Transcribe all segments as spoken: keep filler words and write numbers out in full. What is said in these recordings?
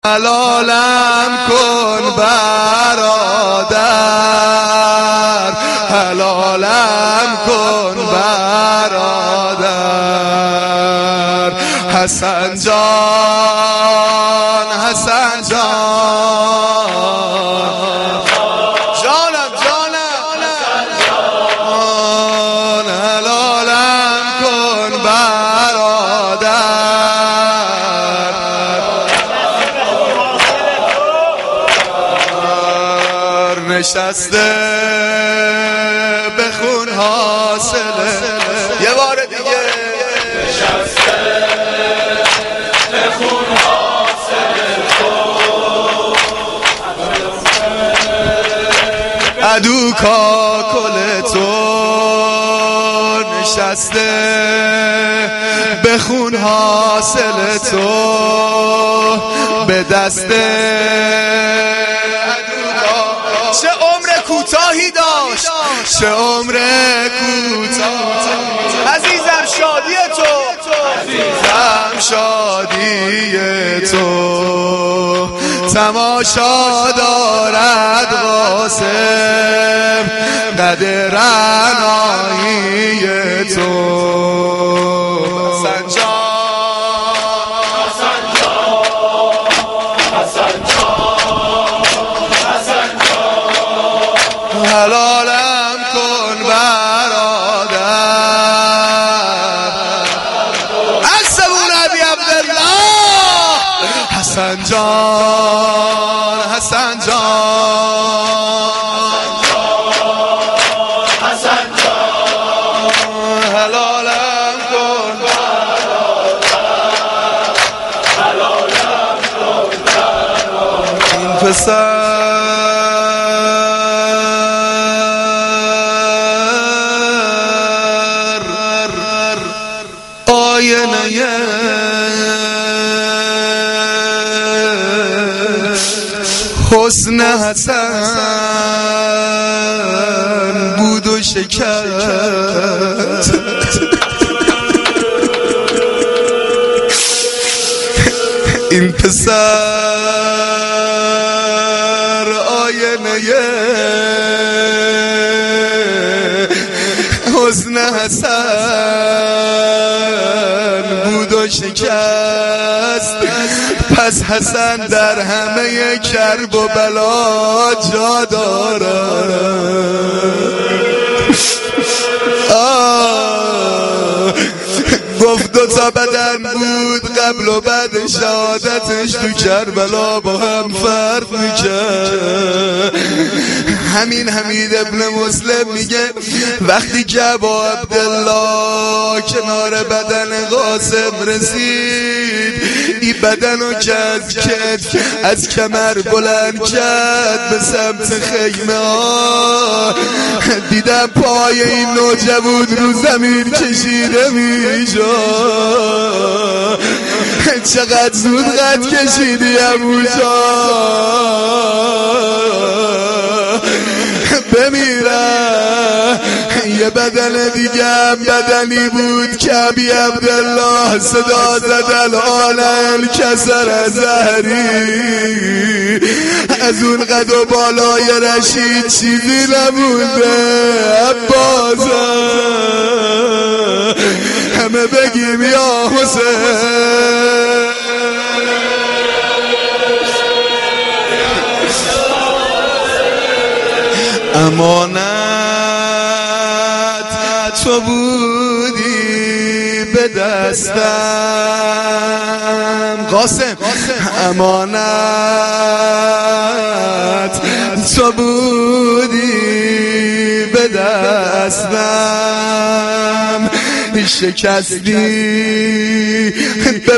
حلالم کن برادر، حلالم کن برادر. حسن جان، حسن جان، جانم جانم، حلالم کن برادر. نشسته به خون حاصله، یه بار دیگه نشسته به خون حاصله تو، عدو کاکل تو. نشسته به خون حاصل تو، به دست چه عمر کوتاهی داشت، چه عمر کوتاه. عزیزم شادی تو، عزیزم شادی تو. تماشا دارد قاسم قد رعنایی تو. حسن جان، حسن جان، حسن جان، حسن جان، حلالم کن برادر. عصبون ابی عبدالله. حسن جان، حسن جان، حسن جان، حلالم کن حلالم کن این پسر. آینه حسن حسن بود و شکست. این پسر آینه حسن حسن بود و شکست. پس حسن در همه کرب و بلا جا دارد. گفت دو تا بدن بود قبل و بعد شهادتش تو کربلا با هم فرق میکرد. همین حمید ابن مسلم میگه وقتی که با عبدالله کنار بدن قاسم رسید، این بدن رو که از کتف از کمر بلند کرد به سمت خیمه ها، دیدم پای این نوجوان رو زمین کشیده میشد. چقدر زود قد کشیدی ابوجا، بمیرم. یه بدن دیگه هم بدنی بود که ابی عبدالله صدا زد الان الکسر از زهری. از اون قد و بالای رشید چیزی نمونده عباسم. همه بگیم یا حسین. امانت تو بودی به دستم قاسم، امانت تو بودی به دستم. شکستی به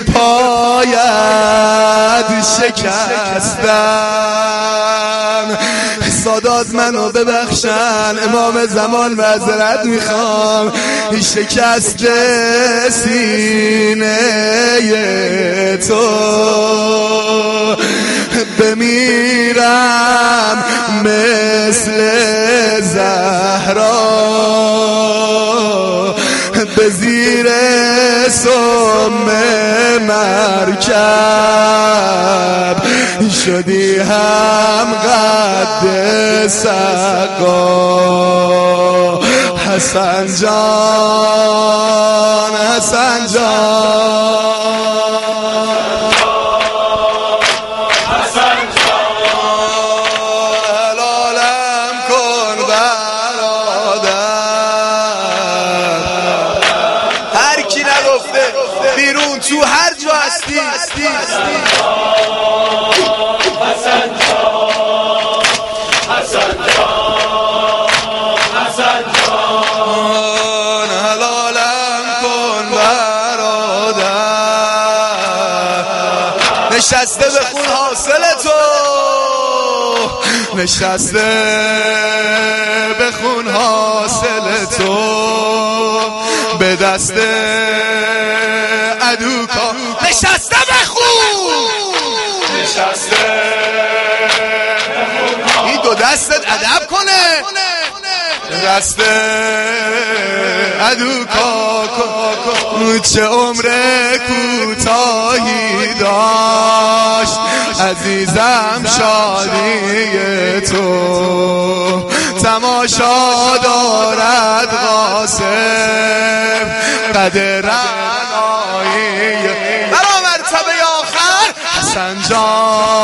پایت شکستم. سادات منو ببخشن، امام زمان معذرت میخوام. شکست سینه تو بمیرم مثل زهرا به زیر سم مرکب شدی هم قد سقا حسن جان حسن جان حسن جان حلالم کن برادر هر کی نگفته بیرون تو هر جا هستی حسن جان حسن جان حسن جان حلالم کن برادر نشسته بخون حاصل تو نشسته بخون حاصل تو به دست عدو کا نشسته بخون نشسته این دو دستت ادب کنه دست عدو کا چه عمر کوتاهی داشت عزیزم شادی تو تماشا دارد قاسم قدر رعنایی برا مرتبه آخر حسن جان